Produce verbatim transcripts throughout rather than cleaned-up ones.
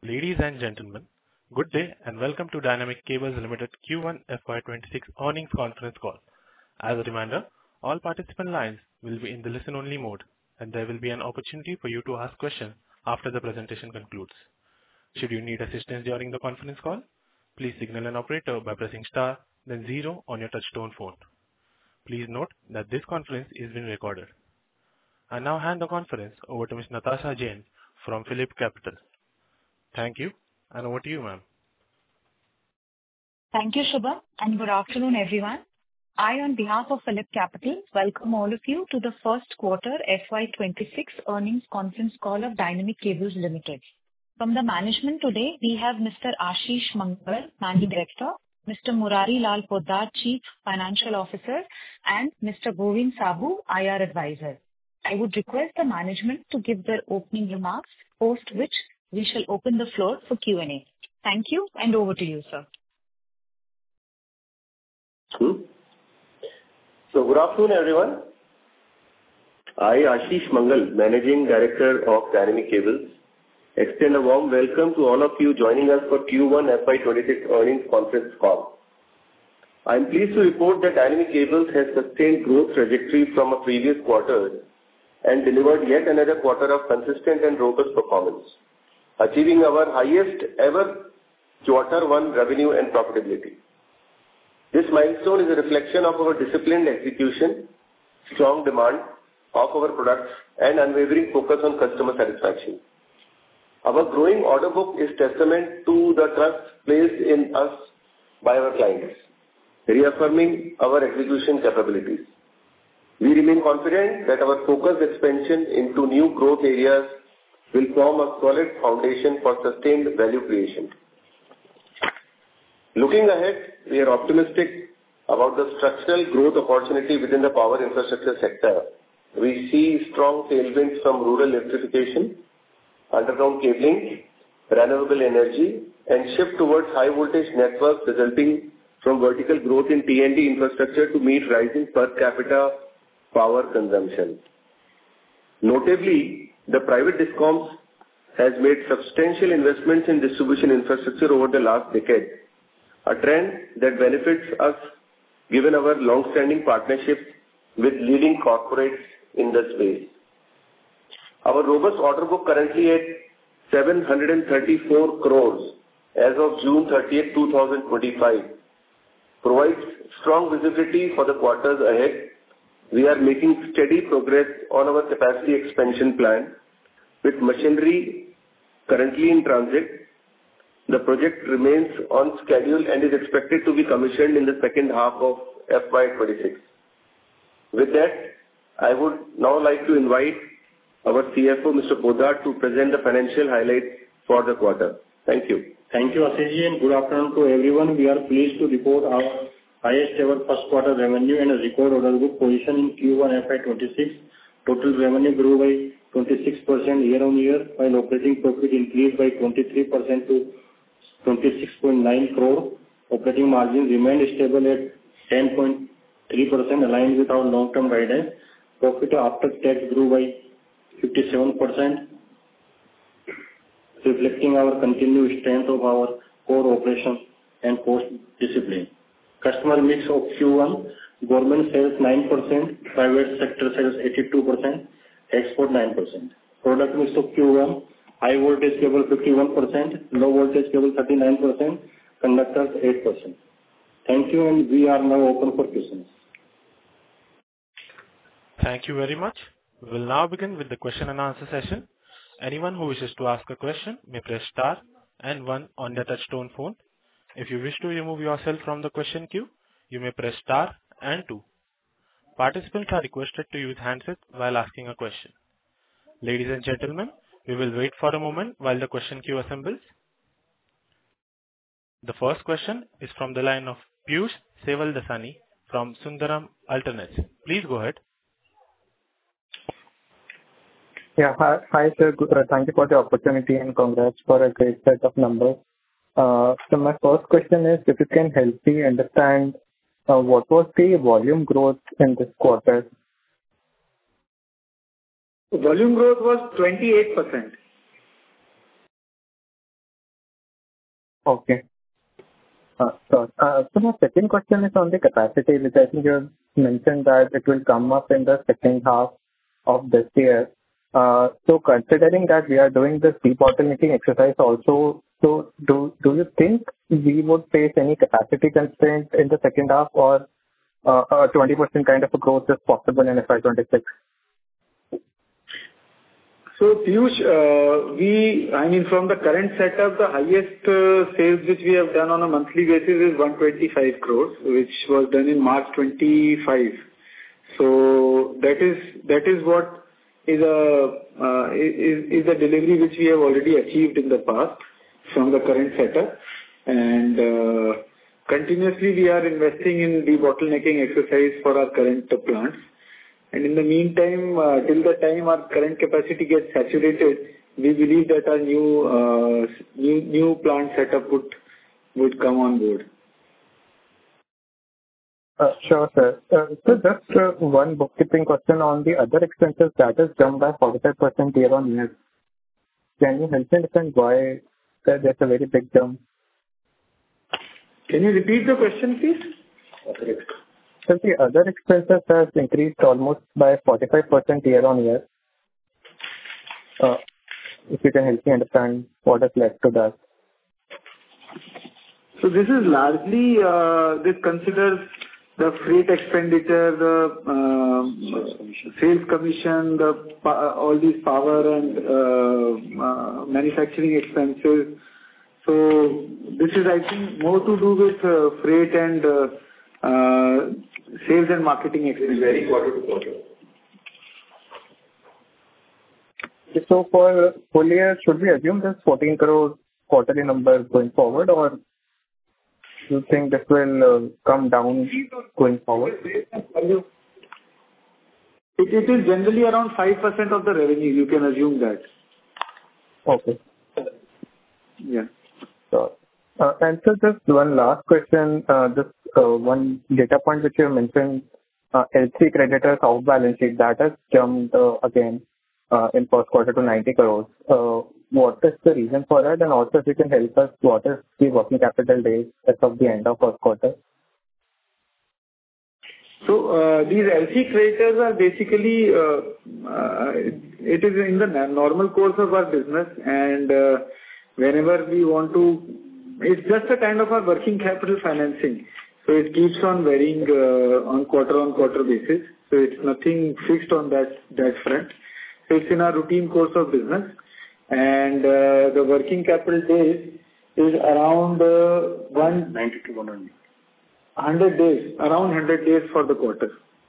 Ladies and gentlemen, good day and welcome to Dynamic Cables Limited Q one F Y twenty-six earnings conference call. As a reminder, all participant lines will be in the listen-only mode, and there will be an opportunity for you to ask questions after the presentation concludes. Should you need assistance during the conference call, please signal an operator by pressing star, then zero on your touchtone phone. Please note that this conference is being recorded. I now hand the conference over to Miz Natasha Jain from Phillip Capital. Thank you, and over to you, ma'am. Thank you, Shubha, and good afternoon, everyone. I, on behalf of Phillip Capital, welcome all of you to the first quarter F Y twenty-six earnings conference call of Dynamic Cables Limited. From the management today, we have Mister Ashish Mangal, Managing Director, Mister Murari Lal Poddar, Chief Financial Officer, and Mister Govind Sabu, I R Advisor. I would request the management to give their opening remarks, post which we shall open the floor for Q and A. Thank you, and over to you, sir. Hmm. So, good afternoon, everyone. I, Ashish Mangal, Managing Director of Dynamic Cables, extend a warm welcome to all of you joining us for Q one F Y twenty-six earnings conference call. I am pleased to report that Dynamic Cables has sustained growth trajectory from a previous quarter and delivered yet another quarter of consistent and robust performance, achieving our highest ever quarter one revenue and profitability. This milestone is a reflection of our disciplined execution, strong demand of our products, and unwavering focus on customer satisfaction. Our growing order book is testament to the trust placed in us by our clients, reaffirming our execution capabilities. We remain confident that our focused expansion into new growth areas will form a solid foundation for sustained value creation. Looking ahead, we are optimistic about the structural growth opportunity within the power infrastructure sector. We see strong tailwinds from rural electrification, underground cabling, renewable energy, and shift towards high voltage networks resulting from vertical growth in T and D infrastructure to meet rising per capita power consumption. Notably, the private discoms has made substantial investments in distribution infrastructure over the last decade, a trend that benefits us given our long-standing partnerships with leading corporates in the space. Our robust order book currently at seven hundred thirty-four crores as of June thirtieth, twenty twenty-five provides strong visibility for the quarters ahead. We are making steady progress on our capacity expansion plan with machinery currently in transit. The project remains on schedule and is expected to be commissioned in the second half of F Y twenty-six. With that, I would now like to invite our C F O, Mister Poddar, to present the financial highlights for the quarter. Thank you. Thank you, Ashish, and good afternoon to everyone. We are pleased to report our highest ever first quarter revenue and a record order book position in Q one F Y twenty-six. Total revenue grew by twenty-six percent year on year, while operating profit increased by twenty-three percent to twenty-six point nine crore. Operating margin remained stable at ten point three percent, aligned with our long-term guidance. Profit after tax grew by fifty-seven percent, reflecting our continued strength of our core operations and cost discipline. Customer mix of Q one, government sales nine percent, private sector sales eighty-two percent, export nine percent. Product mix of Q one, high voltage cable fifty-one percent, low voltage cable thirty-nine percent, conductors eight percent. Thank you, and we are now open for questions. Thank you very much. We will now begin with the question and answer session. Anyone who wishes to ask a question may press star and one on their touchtone phone. If you wish to remove yourself from the question queue, you may press star and two. Participants are requested to use handsets while asking a question. Ladies and gentlemen, we will wait for a moment while the question queue assembles. The first question is from the line of Piyush Sevaldasani from Sundaram Alternates. Please go ahead. Yeah, hi, hi sir. Good, uh, thank you for the opportunity and congrats for a great set of numbers. Uh, so my first question is if you can help me understand uh, what was the volume growth in this quarter? Volume growth was twenty-eight percent. Okay. Uh, So uh, so my second question is on the capacity, which I think you have mentioned that it will come up in the second half of this year. Uh, So considering that we are doing this debottlenecking exercise also, so do do you think we would face any capacity constraints in the second half, or uh, a twenty percent kind of a growth is possible in F Y twenty-six? So, Piyush, uh, we, I mean, from the current setup, the highest uh, sales which we have done on a monthly basis is one hundred twenty-five crores, which was done in March twenty-five. So that is that is what is a uh, is is the delivery which we have already achieved in the past from the current setup. And uh, continuously we are investing in debottlenecking exercise for our current plants. And in the meantime, uh, till the time our current capacity gets saturated, we believe that our new uh, new new plant setup would would come on board. Uh, Sure, sir. Uh, So just uh, one bookkeeping question on the other expenses that has jumped by forty-five percent year-on-year. Can you help me understand why there- there's a very big jump? Can you repeat the question, please? So the other expenses has increased almost by forty-five percent year-on-year. Uh, If you can help me understand what has led to that. So this is largely, uh, this considers the freight expenditure, the uh, sales commission, the pa- all these power and uh, uh, manufacturing expenses. So this is, I think, more to do with uh, freight and uh, uh, sales and marketing expenses. Very quarter to quarter. So for full year, should we assume this fourteen crore quarterly number going forward, or do you think this will uh, come down going forward? It it is generally around five percent of the revenue. You can assume that. Okay. Yeah. So, uh, and so just one last question, uh, just uh, one data point which you mentioned, uh, L C creditors off balance sheet, that has jumped uh, again uh, in first quarter to ninety crores. Uh, What is the reason for that? And also, if you can help us, what is the working capital days as of the end of first quarter? So, uh, these L C creditors are basically, uh, uh, it is in the na- normal course of our business, and uh, whenever we want to, it's just a kind of a working capital financing. So it keeps on varying uh, on quarter-on-quarter basis. So it's nothing fixed on that that front. So it's in our routine course of business, and uh, the working capital days is around uh, one ninety to one hundred. one hundred days, around one hundred days for the quarter.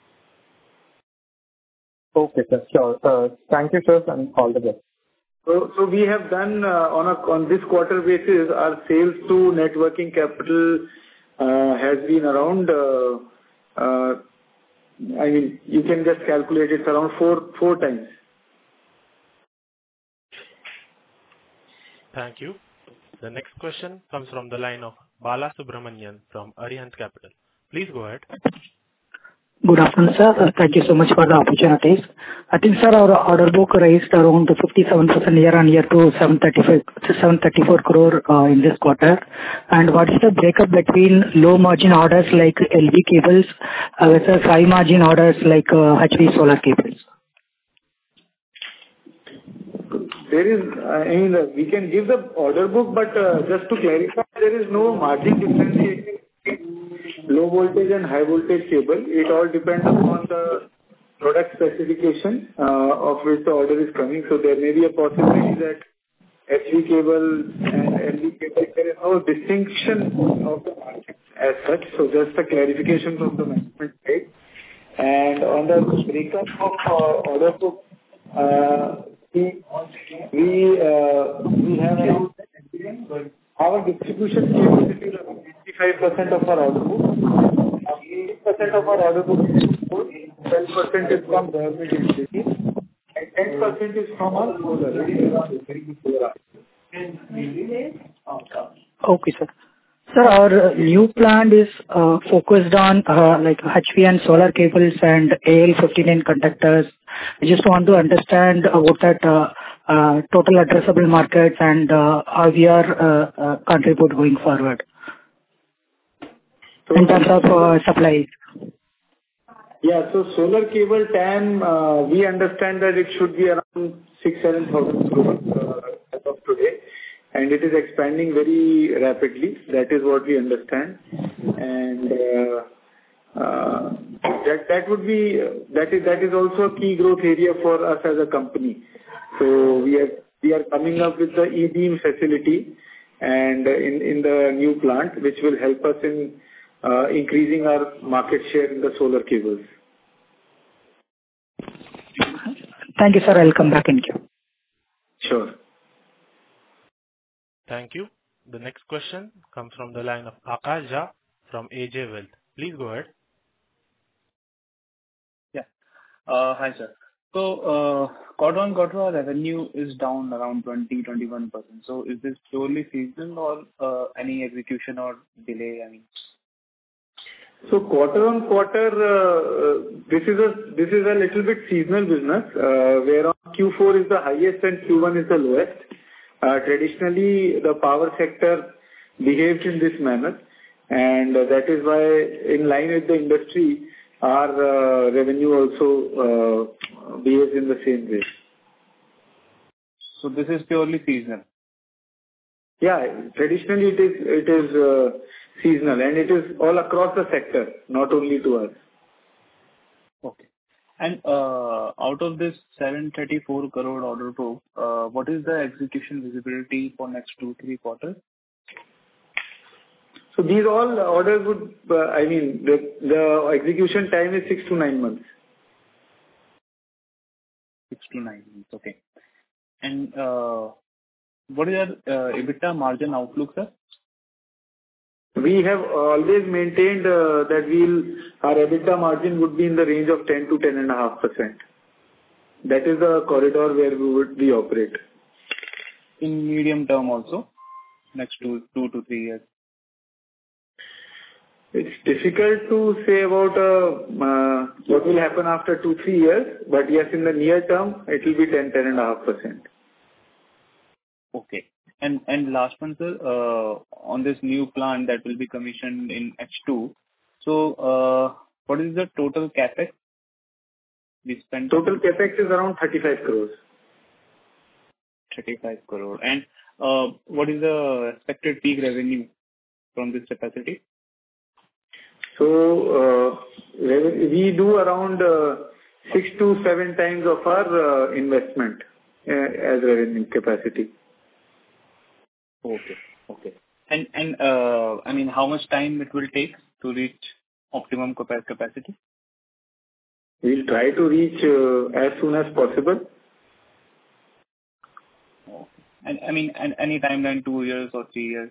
Okay, sir. Sure. Uh, Thank you, sir, and all the best. So so we have done uh, on a on this quarter basis, our sales to net working capital uh, has been around, uh, uh, I mean, you can just calculate it's around four four times. Thank you. The next question comes from the line of Bala Subramanian from Arihant Capital. Please go ahead. Good afternoon, sir. Uh, Thank you so much for the opportunities. I think, sir, our order book raised around fifty-seven percent year-on-year to seven thirty-four crore uh, in this quarter. And what is the breakup between low margin orders like L V cables uh, versus high margin orders like uh, H V solar cables? There is, I mean, uh, we can give the order book, but uh, just to clarify, there is no margin differentiation between low voltage and high voltage cable. It all depends upon the product specification uh, of which the order is coming. So there may be a possibility that H V cable and L V cable, there is no distinction of the market as such. So just a clarification from the management side. And on the breakup of uh, order book, uh, We we uh, we have around our distribution capacity is around eighty-five percent of our order book. eighty percent of our order book is export, twelve percent is from government entities, and ten percent is from our solar. Okay, sir. Sir, our uh, new plant is uh, focused on uh, like H V and solar cables and A L fifty-nine conductors. I just want to understand uh, what that uh, uh, total addressable markets and uh, how we are uh, uh, contribute going forward So, in terms of uh, supplies. yeah, so solar cable T A M, uh, we understand that it should be around six thousand to seven thousand crore uh, as of today, and it is expanding very rapidly. That is what we understand. And uh, uh, that that would be that is that is also a key growth area for us as a company. So we are we are coming up with the E-beam facility and in in the new plant, which will help us in uh, increasing our market share in the solar cables. Thank you, sir. I'll come back in queue. Sure. Thank you. The next question comes from the line of Akash Jha from A J Wealth. Please go ahead. Yeah. Uh, Hi, sir. So, uh, quarter-on-quarter, our revenue is down around twenty to twenty-one percent. So is this purely seasonal or uh, any execution or delay? I mean, So quarter-on-quarter, uh, this is a this is a little bit seasonal business, uh, where on Q four is the highest and Q one is the lowest. Uh, Traditionally, the power sector behaves in this manner, and uh, that is why, in line with the industry, our uh, revenue also uh, behaves in the same way. so this is purely seasonal. Yeah, traditionally it is it is uh, seasonal, and it is all across the sector, not only to us. Okay. And uh, out of this seven hundred thirty-four crore order book, uh, what is the execution visibility for next two, three quarters? So these all orders would, uh, I mean, the the execution time is six to nine months. Six to nine months. Okay. And uh, what is your uh, EBITDA margin outlook, sir? We have always maintained uh, that we'll our EBITDA margin would be in the range of ten to ten point five percent. That is the corridor where we would we operate. In medium term also, next two, two to three years. It's difficult to say about uh, uh, what will happen after two, three years, but yes, in the near term, it will be ten, ten point five percent. Okay. And and last one, sir, uh, on this new plant that will be commissioned in H two. So, uh, what is the total CapEx we spent? Total CapEx is around thirty-five crores. thirty-five crore. And uh, what is the expected peak revenue from this capacity? So, uh, reven- we do around uh, six to seven times of our uh, investment uh, as revenue capacity. Okay. Okay. And and uh, I mean, how much time it will take to reach optimum capa- capacity? We'll try to reach uh, as soon as possible. Okay. And I mean, and any timeline, two years or three years?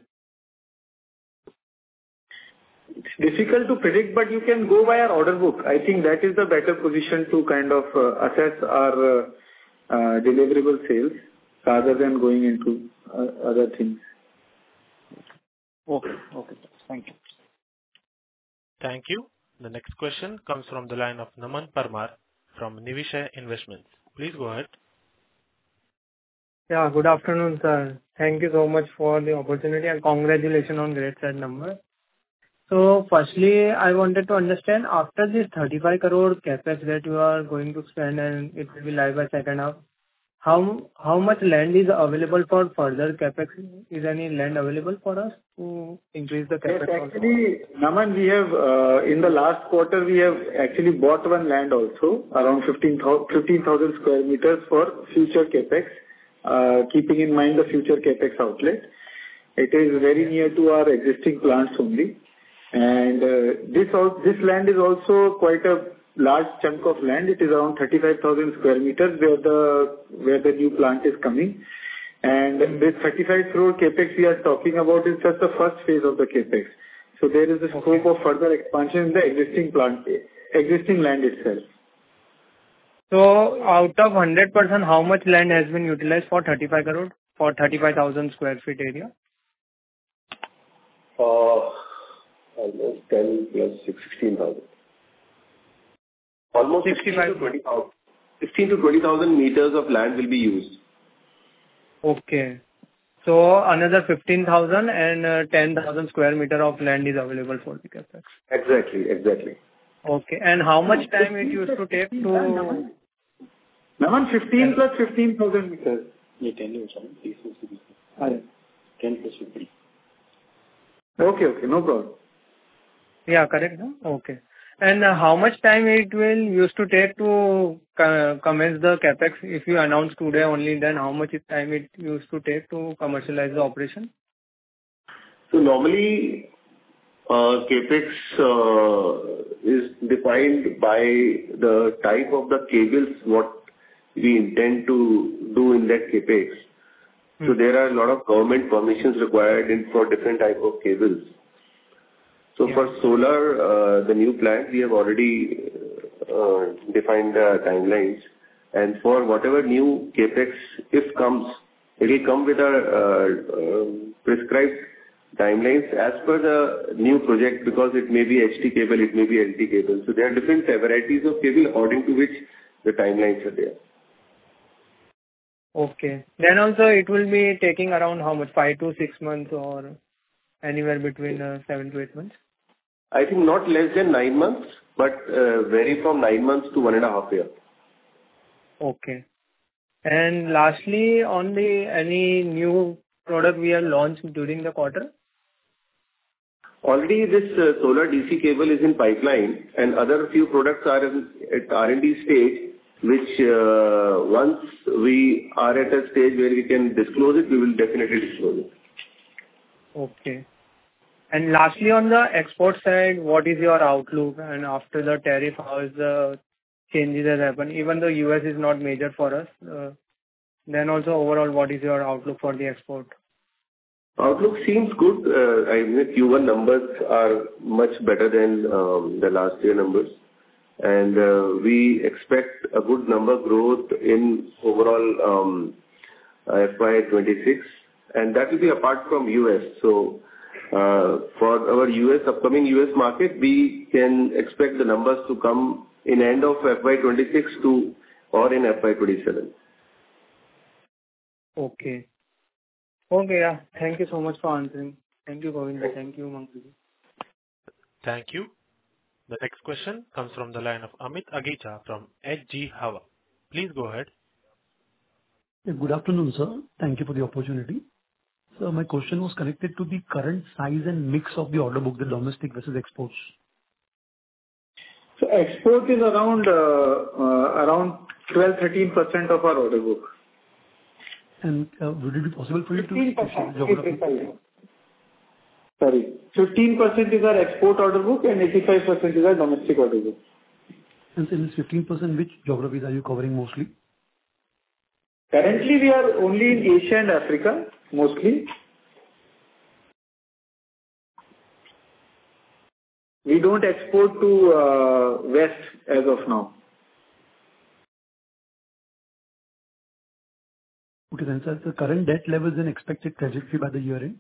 It's difficult to predict, but you can go by our order book. I think that is the better position to kind of uh, assess our uh, uh, deliverable sales rather than going into uh, other things. Okay. Okay. Thank you. Thank you. The next question comes from the line of Naman Parmar from Niveshaay Investments. Please go ahead. Yeah, good afternoon, sir. Thank you so much for the opportunity and congratulations on great set number. So firstly, I wanted to understand, after this thirty-five crore CapEx that you are going to spend and it will be live by second half, how how much land is available for further CapEx? Is any land available for us to increase the Yes, CapEx also? actually, Naman, we have, uh, in the last quarter, we have actually bought one land also, around fifteen thousand square meters for future CapEx, uh, keeping in mind the future CapEx outlet. It is very near to our existing plants only. And uh, this al- this land is also quite a large chunk of land. It is around thirty-five thousand square meters where the where the new plant is coming. And this thirty-five crore CapEx we are talking about is just the first phase of the CapEx. So there is a scope of further expansion in the existing plant, existing land itself. So out of one hundred percent, how much land has been utilized for thirty-five crore, for thirty-five thousand square feet area? Uh, almost ten plus six, sixteen thousand. Almost sixteen to twenty thousand. sixteen to twenty thousand meters of land will be used. Okay. So another fifteen thousand and uh, ten thousand square meter of land is available for the CapEx. Exactly, exactly. Okay. And how much time it used to take to... Naman, fifteen plus fifteen thousand meters. Yeah, ten years, ten plus fifteen. Okay, okay, no problem. Yeah, correct. No? Okay. And uh, how much time it will used to take to co- commence the CapEx? If you announce today only, then how much time it used to take to commercialize the operation? So normally, uh, CapEx uh, is defined by the type of the cables what we intend to do in that CapEx. Hmm. So there are a lot of government permissions required in for different type of cables. So yeah. For solar, uh, the new plant, we have already uh, defined the timelines. And for whatever new CapEx, if comes, it will come with a uh, uh, prescribed timelines as per the new project, because it may be H T cable, it may be L T cable. So there are different varieties of cable according to which the timelines are there. Okay. Then also it will be taking around how much? Five to six months or anywhere between uh, seven to eight months? I think not less than nine months, but uh, vary from nine months to one and a half year. Okay. And lastly, on the any new product we have launched during the quarter? Already this uh, solar D C cable is in pipeline, and other few products are in, at R and D stage, which uh, once we are at a stage where we can disclose it, we will definitely disclose it. Okay. And lastly, on the export side, what is your outlook? And after the tariff, how is the changes that happen? Even though U S is not major for us, uh, then also overall, what is your outlook for the export? Outlook seems good. Uh, I mean, Q one numbers are much better than um, the last year numbers. And uh, we expect a good number growth in overall um, F Y twenty-six. And that will be apart from U S. So, uh, for our U S, upcoming U S market, we can expect the numbers to come in end of F Y twenty-six to or in F Y twenty-seven. Okay. Okay, yeah. Thank you so much for answering. Thank you, Govinda. Thank you, Mangaji. Thank you. The next question comes from the line of Amit Agicha from H G Hava. Please go ahead. Yeah, good afternoon, sir. Thank you for the opportunity. So my question was connected to the current size and mix of the order book, the domestic versus exports. So export is around uh, uh, around twelve to thirteen percent of our order book. And uh, would it be possible for you to fifteen percent geography? Sorry, fifteen percent is our export order book and eighty-five percent is our domestic order book. And in this fifteen percent, which geographies are you covering mostly? Currently, we are only in Asia and Africa, mostly. We don't export to uh, West as of now. Okay, then, sir, the current debt levels and expected trajectory by the year end?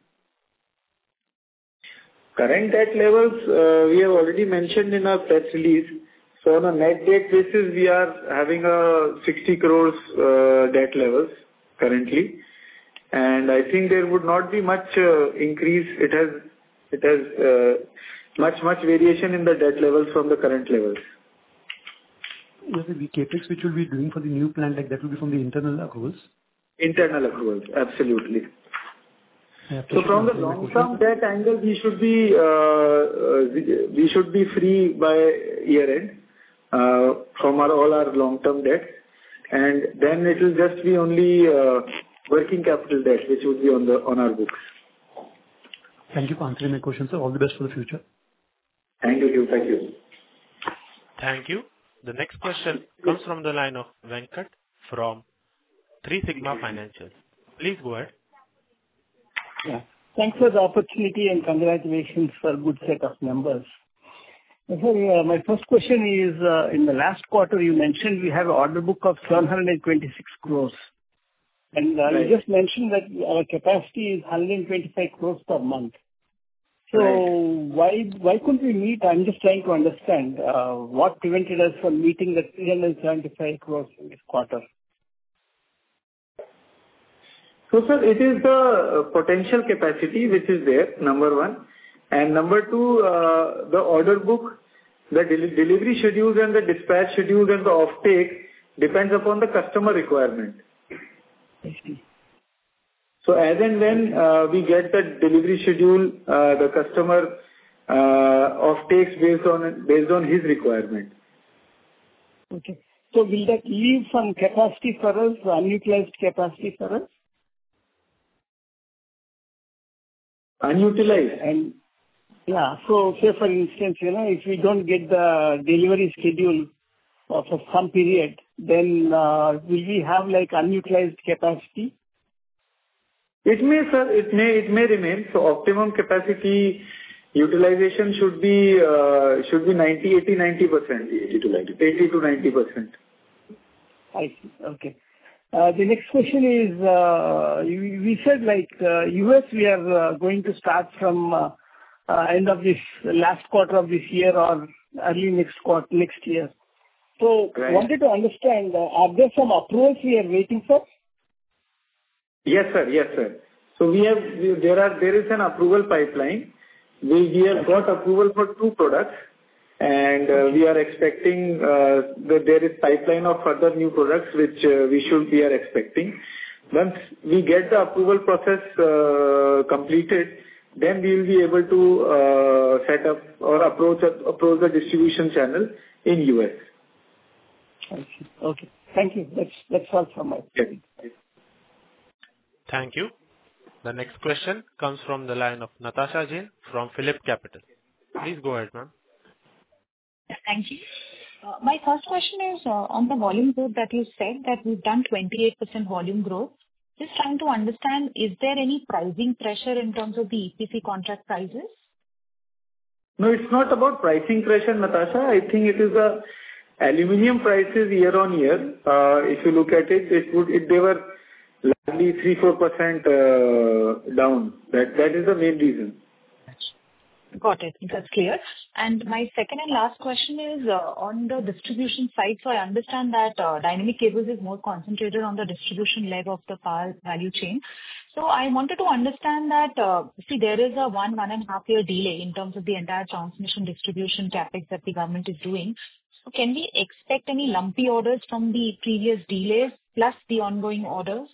Current debt levels, uh, we have already mentioned in our press release. So on a net debt basis, we are having a sixty crores uh, debt levels currently. And I think there would not be much uh, increase. It has, it has uh, much, much variation in the debt levels from the current levels. Yes, the CapEx which will be doing for the new plant, like that will be from the internal accruals? Internal accruals, absolutely. So from the long-term debt angle, we should be uh, uh, we should be free by year end uh, from our all our long-term debt, and then it will just be only uh, working capital debt which would be on the on our books. Thank you for answering my question, sir. All the best for the future. Thank you. Thank you. Thank you. The next question comes from the line of Venkat from Three Sigma Financials. Please go ahead. Yeah. Thanks for the opportunity and congratulations for a good set of numbers. Sir, uh, my first question is, uh, in the last quarter you mentioned we have an order book of seven hundred twenty-six crores. And uh, right. You just mentioned that our capacity is one hundred twenty-five crores per month. So right. why why couldn't we meet? I'm just trying to understand uh, what prevented us from meeting the three hundred seventy-five crores in this quarter. So, sir, it is the potential capacity which is there, number one. And number two, uh, the order book, the del- delivery schedules and the dispatch schedules and the offtake depends upon the customer requirement. I see. So as and when uh, we get the delivery schedule, uh, the customer uh, offtakes based on based on his requirement. Okay. So will that leave some capacity for us, unutilized capacity for us? Unutilized? And yeah, so say for instance, you know, if we don't get the delivery schedule for some period, then uh, will we have like unutilized capacity? It may, sir, it may, it may remain. So optimum capacity utilization should be, uh, should be ninety, eighty, ninety percent. eighty to ninety. eighty to ninety percent. I see. Okay. Uh, the next question is, uh, you, we said like, uh, U S we are uh, going to start from uh, uh, end of this last quarter of this year or early next quarter, next year. So Right. wanted to understand, uh, are there some approvals we are waiting for? Yes, sir. Yes, sir. So we have, we- there are, there is an approval pipeline. We, we have got approval for two products, and uh, we are expecting uh, that there is pipeline of further new products which uh, we should, we are expecting. Once we get the approval process uh, completed, then we will be able to uh, set up or approach, approach the distribution channel in U S. I see. Okay. Thank you. That's, that's all from my side. Thank you. The next question comes from the line of Natasha Jain from Phillip Capital. Please go ahead, ma'am. Thank you. Uh, My first question is uh, on the volume growth that you said that we've done twenty-eight percent volume growth. Just trying to understand, is there any pricing pressure in terms of the E P C contract prices? No, it's not about pricing pressure, Natasha. I think it is the aluminum prices year-on-year. Uh, If you look at it, it would, it they were largely three to four percent uh, down. That That is the main reason. Got it. That's clear. And my second and last question is uh, on the distribution side. So I understand that uh, Dynamic Cables is more concentrated on the distribution leg of the power value chain. So I wanted to understand that, uh, see, there is a one, one and a half year delay in terms of the entire transmission distribution CapEx that the government is doing. So can we expect any lumpy orders from the previous delays plus the ongoing orders?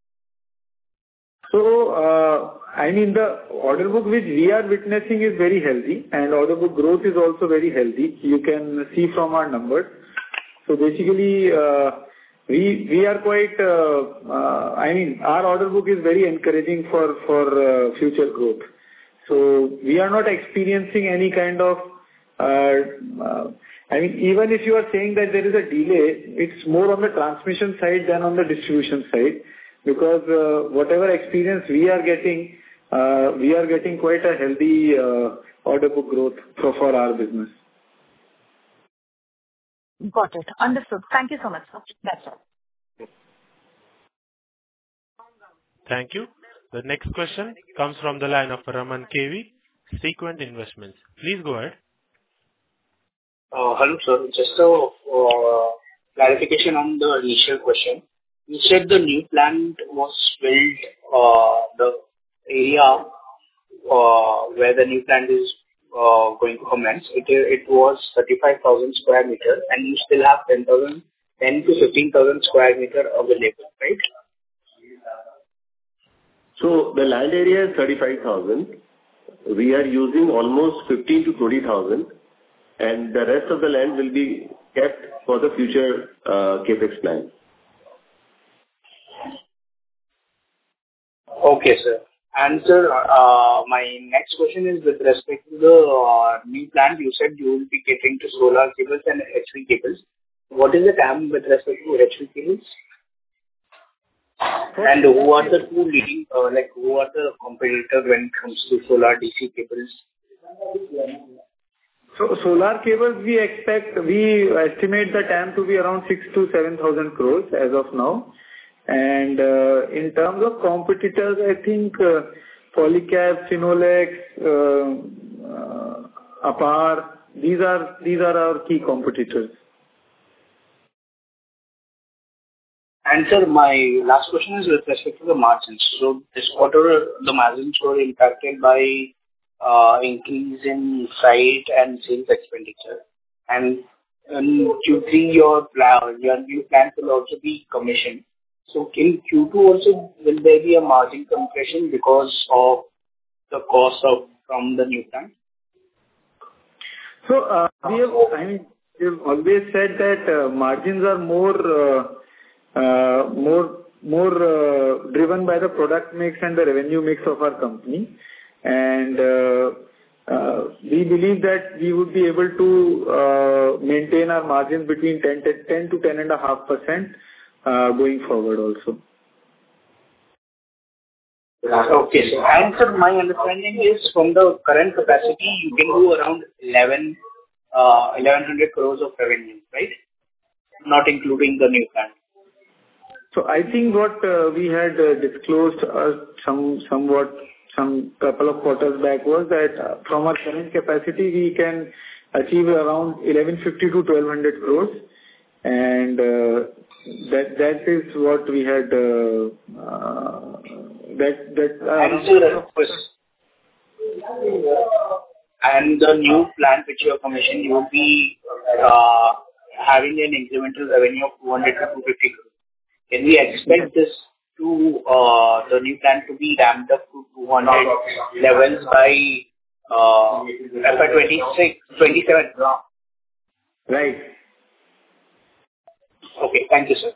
So, uh, I mean, the order book which we are witnessing is very healthy, and order book growth is also very healthy. You can see from our numbers. So basically, uh, we we are quite, uh, uh, I mean, our order book is very encouraging for for uh, future growth. So we are not experiencing any kind of, uh, uh, I mean, even if you are saying that there is a delay, it's more on the transmission side than on the distribution side. Because uh, whatever experience we are getting, uh, we are getting quite a healthy uh, order book growth for, for our business. Got it. Understood. Thank you so much, sir. That's all. Thank you. The next question comes from the line of Raman K V, Sequent Investments. Please go ahead. Uh, hello, sir. Just a uh, clarification on the initial question. You said the new plant was built, uh, the area uh, where the new plant is uh, going to commence, it, it was thirty-five thousand square meter, and you still have ten thousand, ten to fifteen thousand square meter available, right? So the land area is thirty-five thousand. We are using almost fifteen to twenty thousand, and the rest of the land will be kept for the future uh, capex plan. Okay, sir. And sir, uh, my next question is with respect to the uh, new plant. You said you will be catering to solar cables and H V cables. What is the T A M with respect to H V cables? And who are the two leading, uh, like who are the competitors when it comes to solar D C cables? So solar cables, we expect, we estimate the T A M to be around six to seven thousand crores as of now. And uh, in terms of competitors, I think uh, Polycab, Finolex, uh, uh, Apar, these are these are our key competitors. And sir, my last question is with respect to the margins. So this quarter, the margins were impacted by uh, increase in site and sales expenditure. And in Q three, your plan, your new plant will also be commissioned. So in Q two also, will there be a margin compression because of the cost of from the new plant? So, uh, we have, I mean, we've always said that uh, margins are more uh, uh, more more uh, driven by the product mix and the revenue mix of our company. And uh, uh, we believe that we would be able to uh, maintain our margins between ten to ten point five percent uh, going forward also. Okay. So, and sir, my understanding is from the current capacity, you can do around eleven, uh, eleven hundred crores of revenue, right? Not including the new plant. So I think what uh, we had uh, disclosed uh, some somewhat some couple of quarters back was that uh, from our current capacity we can achieve around eleven fifty to twelve hundred crores, and uh, that that is what we had. Uh, uh, that that. Uh, and the new plant which you have commissioned, you will be uh, having an incremental revenue of two hundred to two hundred fifty crores. Can we expect this to uh, the new plant to be ramped up to two hundred levels by uh, F Y twenty-six, twenty-seven? Right. Okay. Thank you, sir.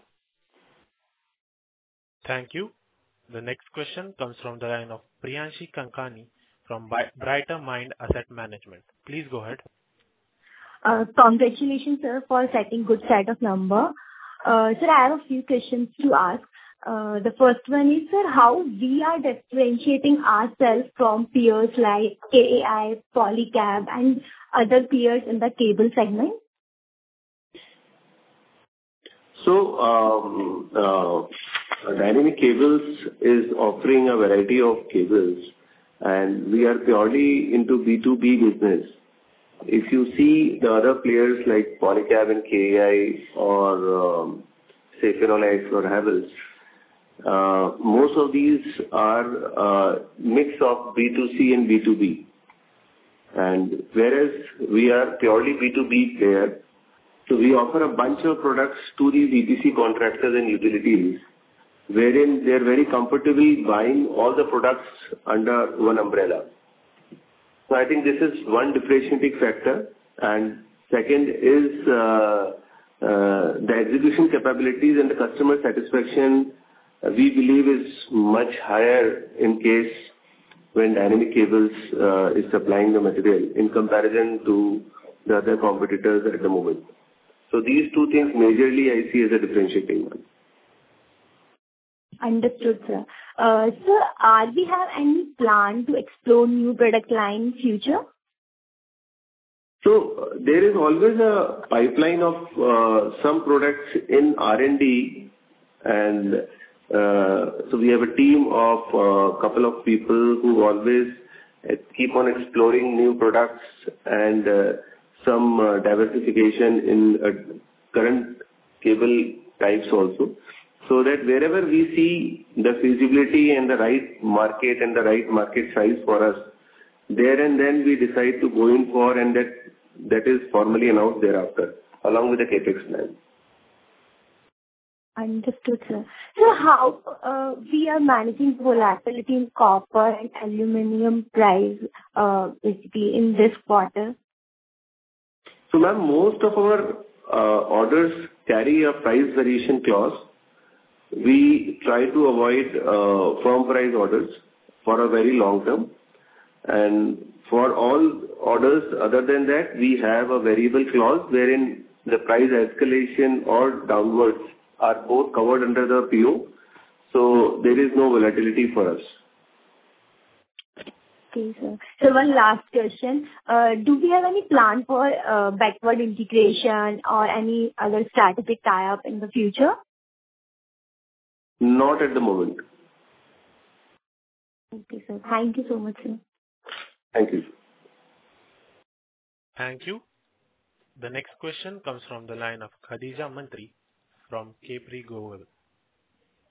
Thank you. The next question comes from the line of Priyanshi Kankani from Brighter Mind Asset Management. Please go ahead. Uh, congratulations, sir, for setting good set of number. Uh, sir, I have a few questions to ask. Uh, the first one is, sir, how we are differentiating ourselves from peers like K A I, Polycab, and other peers in the cable segment? So, um, uh, Dynamic Cables is offering a variety of cables, and we are purely into B two B business. If you see the other players like Polycab and K A I or um, say Phenolites or Havells, uh, most of these are uh, mix of B two C and B two B. And whereas we are purely B two B player, so we offer a bunch of products to these E P C contractors and utilities, wherein they are very comfortable buying all the products under one umbrella. So I think this is one differentiating factor. And second is uh, uh, the execution capabilities and the customer satisfaction, uh, we believe is much higher in case when Dynamic Cables uh, is supplying the material in comparison to the other competitors at the moment. So these two things majorly I see as a differentiating one. Understood, sir. Uh, sir, are we have any plan to explore new product line in future? So uh, there is always a pipeline of uh, some products in R and D, and uh, so we have a team of a uh, couple of people who always uh, keep on exploring new products and uh, some uh, diversification in uh, current cable types also. So that wherever we see the feasibility and the right market and the right market size for us, there and then we decide to go in for, and that that is formally announced thereafter, along with the capex plan. Understood, sir. So how uh, we are managing volatility in copper and aluminum price uh, basically in this quarter? So ma'am, most of our uh, orders carry a price variation clause. We try to avoid uh, firm price orders for a very long term, and for all orders other than that, we have a variable clause wherein the price escalation or downwards are both covered under the P O, so there is no volatility for us. Okay, sir. So one last question. Uh, do we have any plan for uh, backward integration or any other strategic tie-up in the future? Not at the moment. Okay, sir. Thank you so much, sir. Thank you. Thank you. The next question comes from the line of Khadija Mantri from Capri Global.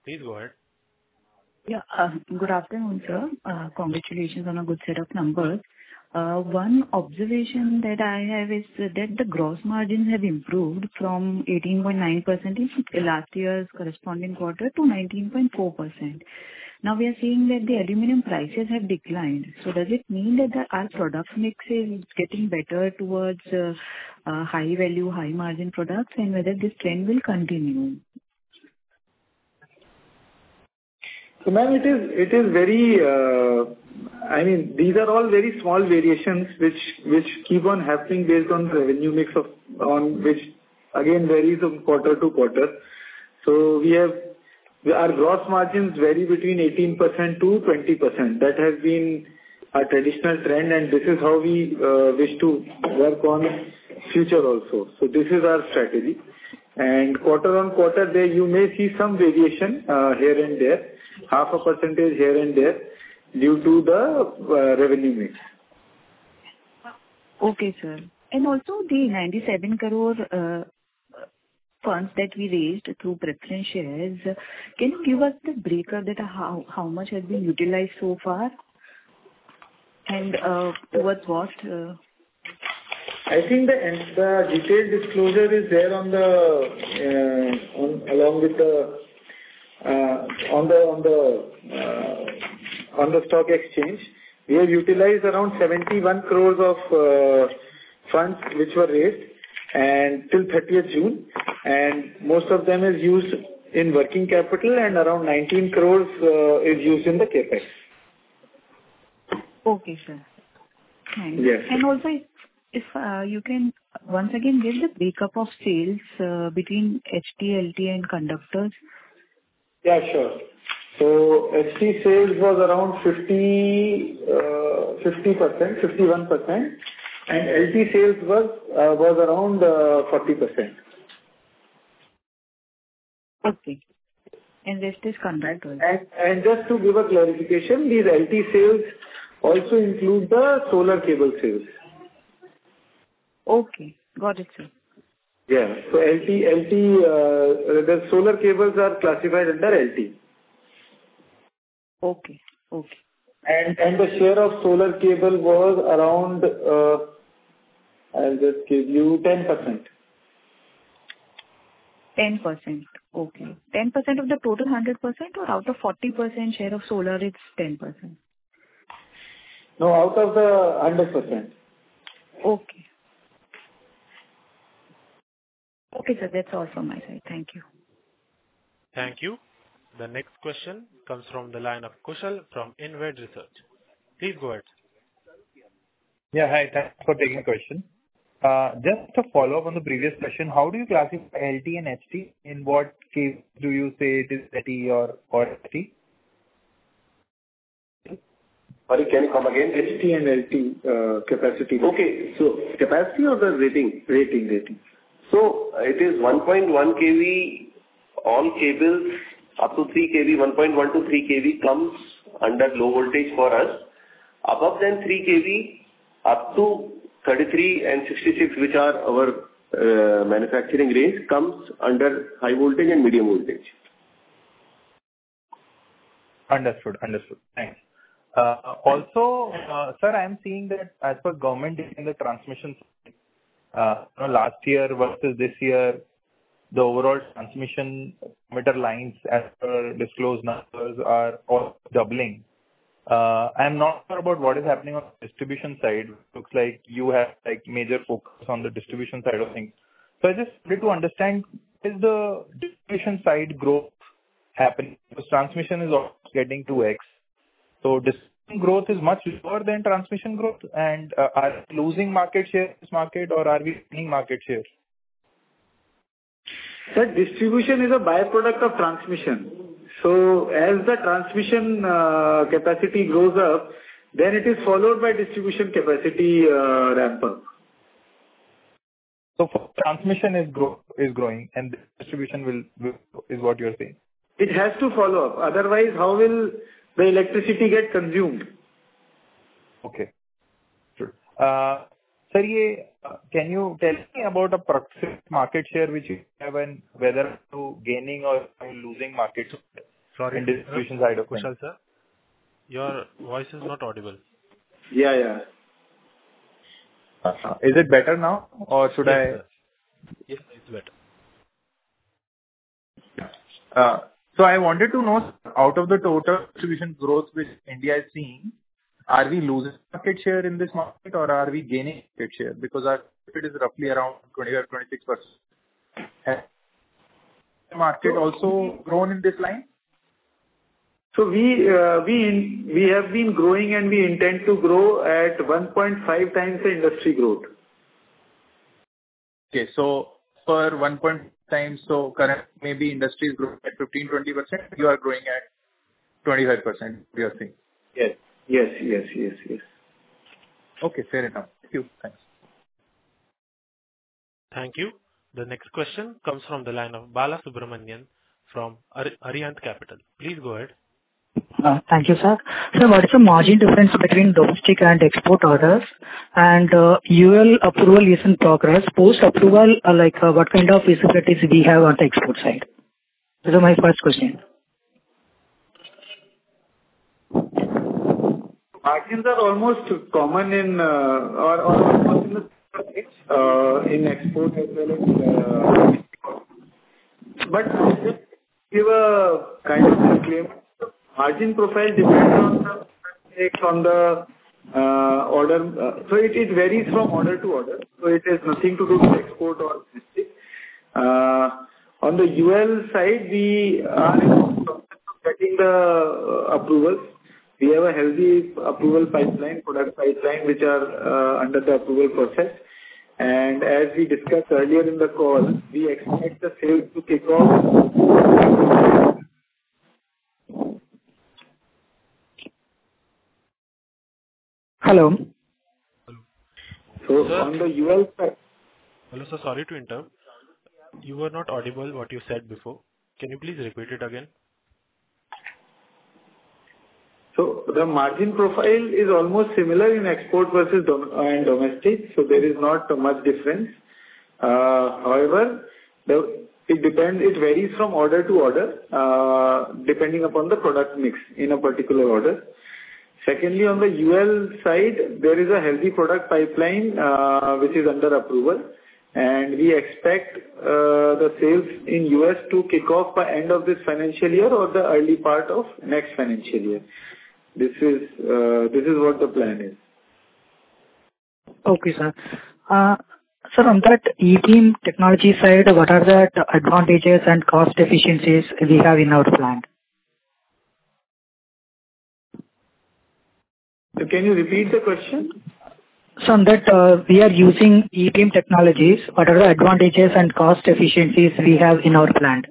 Please go ahead. Yeah. uh, Good afternoon, sir. Uh, Congratulations on a good set of numbers. Uh, One observation that I have is that the gross margins have improved from eighteen point nine percent in last year's corresponding quarter to nineteen point four percent. Now we are seeing that the aluminum prices have declined. So does it mean that the- our product mix is getting better towards uh, uh, high value, high margin products, and whether this trend will continue? So, ma'am, it is it is very, uh, I mean, these are all very small variations which which keep on happening based on the revenue mix of, on which again varies from quarter to quarter. So we have, our gross margins vary between eighteen percent to twenty percent. That has been our traditional trend, and this is how we uh, wish to work on future also. So this is our strategy. And quarter on quarter, there you may see some variation uh, here and there, half a percentage here and there, due to the uh, revenue mix. Okay, sir. And also the ninety-seven crore uh, funds that we raised through preference shares, can you give us the breakup that how how much has been utilized so far? And uh, towards what? Uh, I think the the detailed disclosure is there on the uh, on along with the uh, on the on the uh, on the stock exchange. We have utilized around seventy-one crores of uh, funds which were raised and till thirtieth June, and most of them is used in working capital, and around nineteen crores uh, is used in the capex. Okay, sir. Thanks. Yes. And also, if, if uh, you can once again give the breakup of sales uh, between H T, L T, and conductors. Yeah, sure. So H T sales was around fifty, uh, fifty percent, fifty-one percent, and L T sales was uh, was around uh, forty percent. Okay. And rest is conductors. And and just to give a clarification, these L T sales also include the solar cable sales. Okay. Got it, sir. Yeah. So L T, L T, uh, the solar cables are classified under L T. Okay. Okay. And and the share of solar cable was around, uh, I'll just give you ten percent. ten percent. Okay. ten percent of the total one hundred percent, or out of forty percent share of solar, it's ten percent? No, out of the one hundred percent. Okay. Okay, sir. That's all from my side. Thank you. Thank you. The next question comes from the line of Kushal from Inved Research. Please go ahead. Yeah, hi. Thanks for taking the question. Uh, just to follow up on the previous question, how do you classify L T and H T? In what case do you say it is L T or, or H T? Sorry, can you come again? H T and L T uh, capacity. Okay, so capacity or the rating? Rating, rating. So it is one point one kV, all cables up to three kV, one point one to three kV comes under low voltage for us. Above than three kV, up to thirty-three and sixty-six, which are our uh, manufacturing range, comes under high voltage and medium voltage. Understood, understood. Thanks. Uh, also, uh, sir, I am seeing that as per government in the transmission, uh, you know, last year versus this year, the overall transmission meter lines as per disclosed numbers are all doubling. Uh, I am not sure about what is happening on the distribution side. It looks like you have like major focus on the distribution side of things. So I just wanted to understand, is the distribution side growth happening? Because transmission is also getting two x. So distribution growth is much lower than transmission growth, and uh, are we losing market share in this market, or are we gaining market share? Sir, distribution is a byproduct of transmission. So as the transmission uh, capacity grows up, then it is followed by distribution capacity uh, ramp up. So for transmission is grow is growing, and distribution will, will is what you're saying. It has to follow up. Otherwise, how will the electricity get consumed? Okay. Sure. Uh, sir, ye, uh, can you tell me about approximate market share which you have, and whether you gaining or losing market share Sorry and to distribution interrupt, side of things. Kushal sir. Your voice is not audible. Yeah, yeah. Uh, Is it better now, or should Yes, I? sir. Yes, it's better. Uh, So I wanted to know, out of the total distribution growth which India is seeing, are we losing market share in this market or are we gaining market share? Because our market is roughly around twenty-five to twenty-six percent. Has the market also grown in this line? So we uh, we we have been growing and we intend to grow at one point five times the industry growth. Okay, so for one point five times, so current maybe industry is growing at fifteen to twenty percent, you are growing at twenty-five percent, you are saying? Yes. Yes, yes, yes, yes. Okay, fair enough. Thank you. Thanks. Thank you. The next question comes from the line of Bala Subramanian from Ar- Arihant Capital. Please go ahead. Uh, Thank you, sir. Sir, what is the margin difference between domestic and export orders? And uh, U L approval is in progress. Post-approval, uh, like uh, what kind of visibilities we have on the export side? This is my first question. Margins are almost common in, uh, or, or almost in the uh, in export as well as, uh, but just give a kind of disclaimer. Margin profile depends on the on the uh, order. Uh, so it, it varies from order to order. So it has nothing to do with export or domestic. Uh, on the U L side, we are in the process of getting the uh, approvals. We have a healthy approval pipeline, product pipeline, which are uh, under the approval process. And as we discussed earlier in the call, we expect the sales to kick off. Hello. So Sir, on the U L side. hello, sir. Sorry to interrupt. You were not audible what you said before. Can you please repeat it again? So the margin profile is almost similar in export versus dom- and domestic, so there is not much difference. Uh, However, the it depends, it varies from order to order, uh, depending upon the product mix in a particular order. Secondly, on the U L side, there is a healthy product pipeline, uh, which is under approval, and we expect uh, the sales in U S to kick off by end of this financial year or the early part of next financial year. This is uh, this is what the plan is. Okay, sir. Uh, Sir, on that E-beam technology side, what are the advantages and cost efficiencies we have in our plant? So can you repeat the question? So on that, uh, we are using E-beam technologies. What are the advantages and cost efficiencies we have in our plant?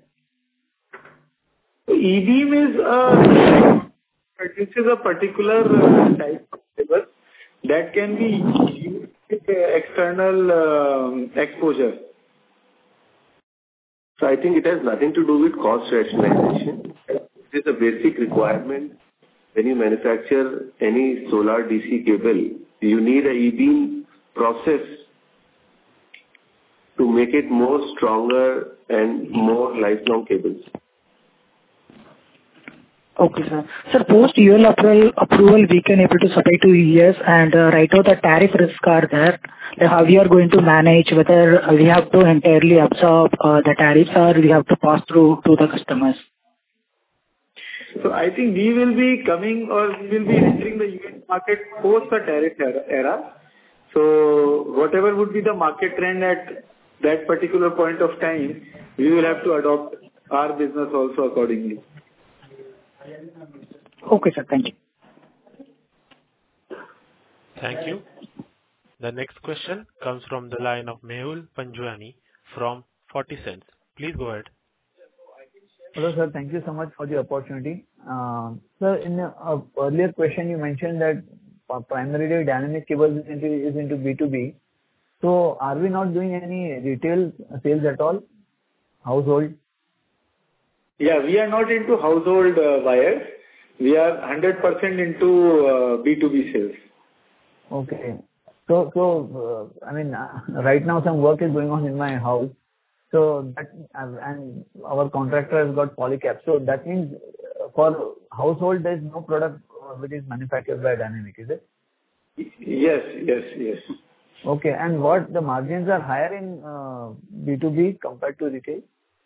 E-beam is a this is a particular uh, type of fiber that can be used with uh, external um, exposure. So I think it has nothing to do with cost rationalization. It is a basic requirement. When you manufacture any solar D C cable, you need a E-beam process to make it more stronger and more lifelong cables. Okay, sir. Sir, post U L approval, approval we can able to supply to U S and uh, right now the tariff risk are there. Like how we are going to manage, whether we have to entirely absorb uh, the tariffs or we have to pass through to the customers. So I think we will be coming or we will be entering the U S market post the tariff era. So whatever would be the market trend at that particular point of time, we will have to adopt our business also accordingly. Okay, sir. Thank you. Thank you. The next question comes from the line of Mehul Panjwani from forty cents. Please go ahead. Hello, sir. Thank you so much for the opportunity. Uh, Sir, in a earlier question, you mentioned that uh, primarily dynamic cables is into is into B two B. So are we not doing any retail sales at all? Household? Yeah, we are not into household uh, wires. We are one hundred percent into uh, B two B sales. Okay. So, so uh, I mean, uh, right now some work is going on in my house. So that, uh, and our contractor has got Polycab. So that means uh, for household, there is no product which is manufactured by Dynamic, is it? Yes, yes, yes. Okay. And what the margins are higher in uh, B two B compared to retail?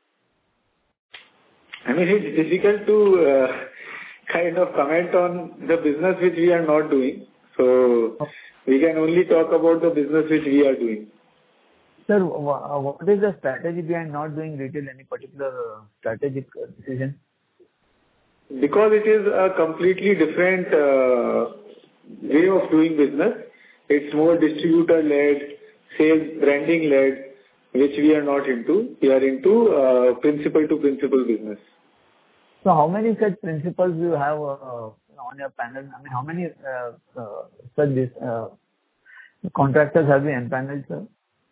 I mean, it's difficult to uh, kind of comment on the business which we are not doing. So we can only talk about the business which we are doing. Sir, wh- what is the strategy behind not doing retail? Any particular uh, strategic uh, decision? Because it is a completely different uh, way of doing business. It's more distributor-led, sales branding-led, which we are not into. We are into uh, principal-to-principal business. So how many such principals you have uh, on your panel? I mean, how many uh, uh, such this, uh, contractors have been empaneled, sir?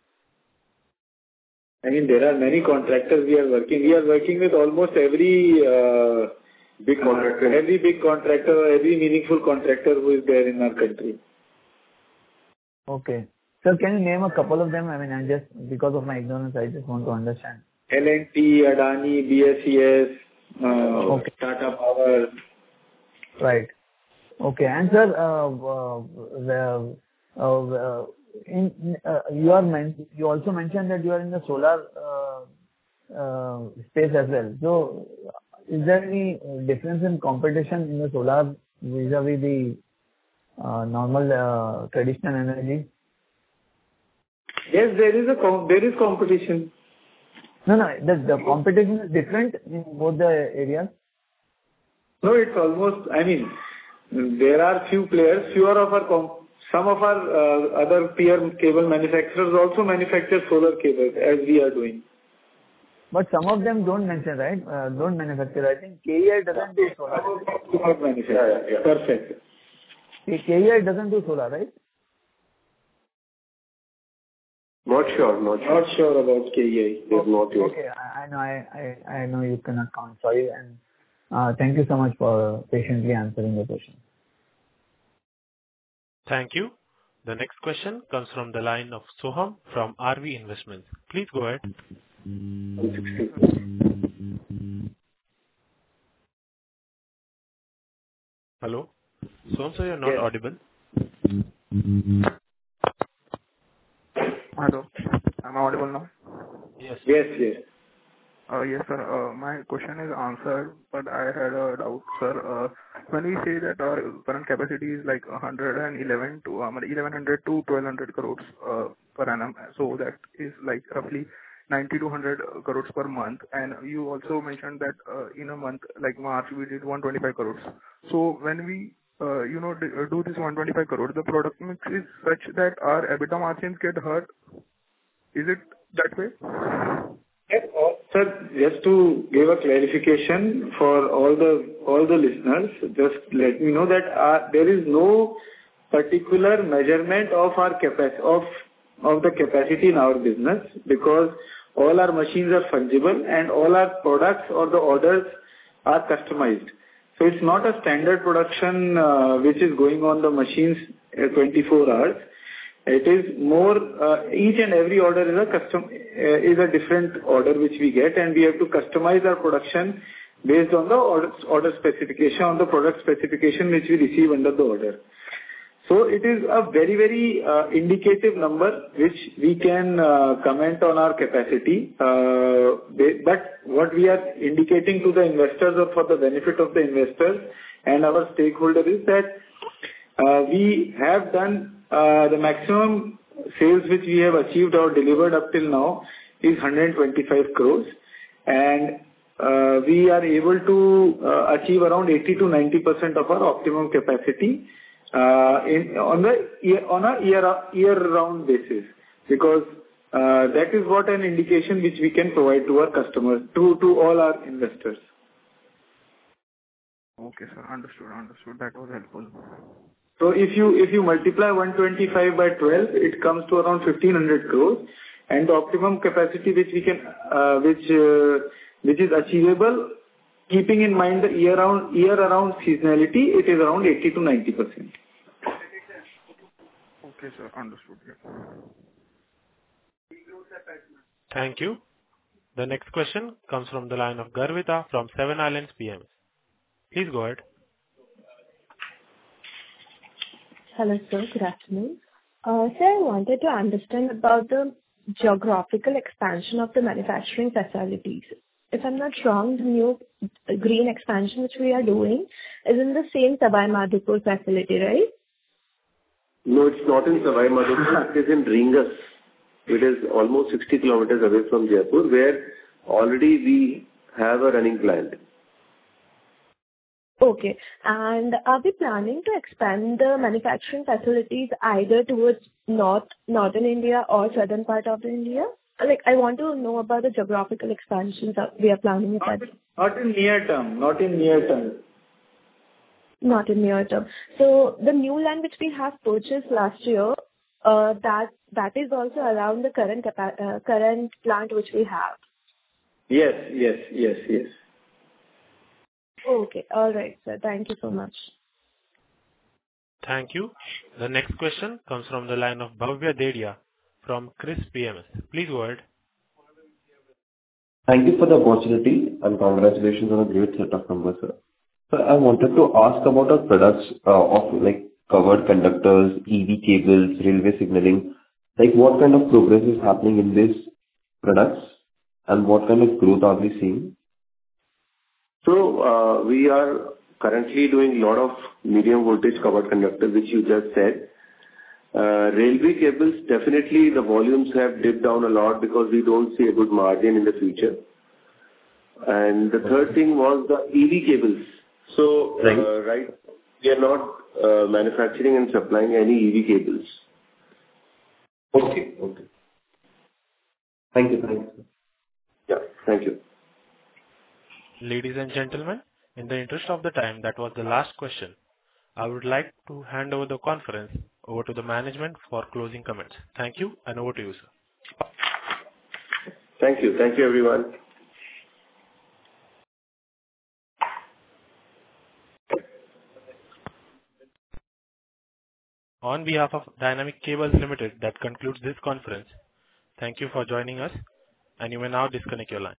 I mean, there are many contractors we are working. We are working with almost every uh, big contractor, every big contractor, every meaningful contractor who is there in our country. Okay. Sir, can you name a couple of them? I mean, I just, because of my ignorance, I just want to understand. L and T, Adani, B S E S, uh, Okay. Tata Power. Right. Okay. And sir, uh, uh, the, uh, uh, in, uh, you are men- you also mentioned that you are in the solar uh, uh, space as well. So, is there any difference in competition in the solar vis-a-vis the uh, normal uh, traditional energy? Yes, there is a com- there is competition. No, no, the, the competition is different in both the areas. No, it's almost, I mean, there are few players, fewer of our, com- some of our uh, other peer cable manufacturers also manufacture solar cables as we are doing. But some of them don't mention, right? Uh, don't manufacture. I think K E I doesn't do solar. Do not manufacture. Yeah, yeah, yeah. Perfect. K E I doesn't do solar, right? Not sure, not sure. Not sure about K E I. They're not yet. Okay, I, I know, I, I, I know you cannot count. Sorry, and uh, thank you so much for patiently answering the question. Thank you. The next question comes from the line of Soham from R V Investments. Please go ahead. Hello? Soham sir, you're not Yes. audible. Hello. Am I audible now? Yes. Yes, yes. Uh, Yes, sir. Uh, My question is answered, but I had a doubt, sir. Uh, When we say that our current capacity is like one hundred eleven to um, eleven hundred to twelve hundred crores uh, per annum, so that is like roughly ninety to one hundred crores per month. And you also mentioned that uh, in a month like March, we did one hundred twenty-five crores. So when we uh, you know, d- do this one hundred twenty-five crores, the product mix is such that our EBITDA margins get hurt. Is it that way? Yes, uh, Sir, just to give a clarification for all the all the listeners, just let me know that uh, there is no particular measurement of our capacity of of the capacity in our business, because all our machines are fungible and all our products or the orders are customized. So it's not a standard production uh, which is going on the machines uh, twenty-four hours. It is more, uh, each and every order is a custom, uh, is a different order which we get, and we have to customize our production based on the order, order specification, on the product specification which we receive under the order. So it is a very, very uh, indicative number which we can uh, comment on our capacity. Uh, they, but what we are indicating to the investors or for the benefit of the investors and our stakeholders is that uh, we have done uh, the maximum sales which we have achieved or delivered up till now is one hundred twenty-five crores, and uh, we are able to uh, achieve around eighty to ninety percent of our optimum capacity uh, in on the year, on a year year round basis, because uh, that is what an indication which we can provide to our customers, to to all our investors. Okay, sir. Understood. Understood. That was helpful. So if you if you multiply one hundred twenty-five by twelve, it comes to around fifteen hundred crores, and the optimum capacity which we can uh, which uh, which is achievable, keeping in mind the year round year around seasonality, it is around eighty to ninety percent. Okay, sir. Understood. Yeah. Thank you. The next question comes from the line of Garvita from Seven Islands P M S. Please go ahead. Hello, sir. Good afternoon. Uh, Sir, I wanted to understand about the geographical expansion of the manufacturing facilities. If I'm not wrong, the new green expansion which we are doing is in the same Savai Madhopur facility, right? No, it's not in Savai Madhopur. It is in Ringas. It is almost sixty kilometers away from Jaipur, where already we have a running plant. Okay. And are we planning to expand the manufacturing facilities either towards north, northern India or southern part of India? Like, I want to know about the geographical expansions that we are planning with that. Not in near term. Not in near term. Not in near term. So the new land which we have purchased last year, uh, that that is also around the current capa- uh, current plant which we have. Yes, yes, yes, yes. Okay. All right, sir. Thank you so much. Thank you. The next question comes from the line of Bhavya Dedia from Chris P M S. Please go ahead. Thank you for the opportunity and congratulations on a great set of numbers, sir. So I wanted to ask about our products uh, of like covered conductors, E V cables, railway signaling. Like what kind of progress is happening in these products and what kind of growth are we seeing? So, uh, we are currently doing a lot of medium voltage covered conductors, which you just said. Uh, Railway cables, definitely the volumes have dipped down a lot because we don't see a good margin in the future. And the third thing was the E V cables. So, Right. uh, right, we are not uh, manufacturing and supplying any E V cables. Okay. Okay. Thank you. Thank you. Yeah. Thank you. Ladies and gentlemen, in the interest of the time, that was the last question. I would like to hand over the conference over to the management for closing comments. Thank you, and over to you, sir. Thank you. Thank you, everyone. On behalf of Dynamic Cables Limited, that concludes this conference. Thank you for joining us, and you may now disconnect your line.